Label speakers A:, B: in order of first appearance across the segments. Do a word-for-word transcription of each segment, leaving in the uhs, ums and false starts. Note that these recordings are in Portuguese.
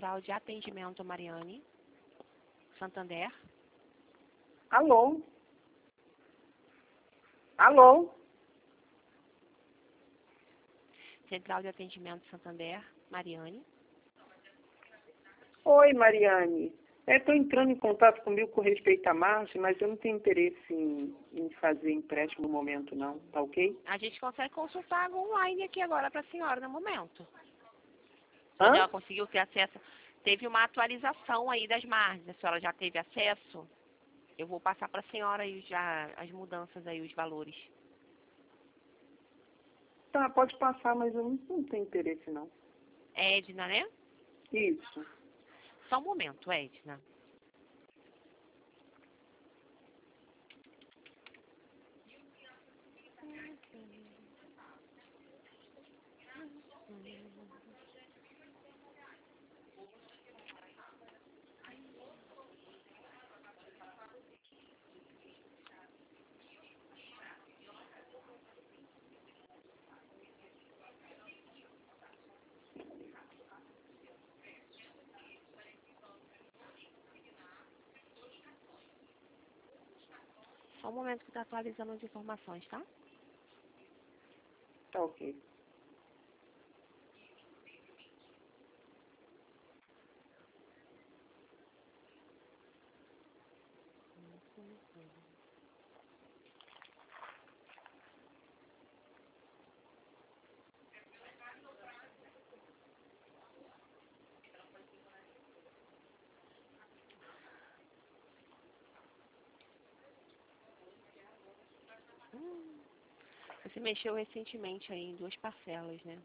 A: Central de Atendimento Mariane, Santander.
B: Alô? Alô?
A: Central de Atendimento Santander, Mariane.
B: Oi, Mariane. Estou entrando em contato comigo com respeito à margem, mas eu não tenho interesse em, em fazer empréstimo no momento, não. Tá ok?
A: A gente consegue consultar online aqui agora para a senhora no momento.
B: Hã?
A: Ela conseguiu ter acesso. Teve uma atualização aí das margens. A senhora já teve acesso? Eu vou passar para a senhora aí já as mudanças aí, os valores.
B: Tá, pode passar, mas eu não, não tenho interesse, não.
A: É Edna, né?
B: Isso.
A: Só um momento, Edna. Só um momento que está atualizando as informações, tá?
B: Tá ok.
A: Hum, você mexeu recentemente aí em duas parcelas, né?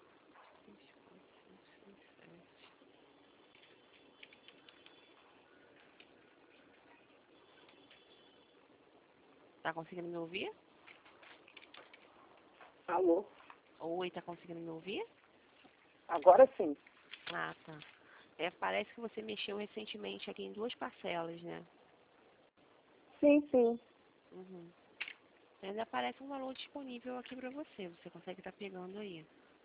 A: Tá conseguindo me ouvir?
B: Alô?
A: Oi, tá conseguindo me ouvir?
B: Agora sim.
A: Ah, tá. É, parece que você mexeu recentemente aqui em duas parcelas, né?
B: Sim, sim.
A: Uhum. Ainda aparece um valor disponível aqui para você. Você consegue estar pegando aí.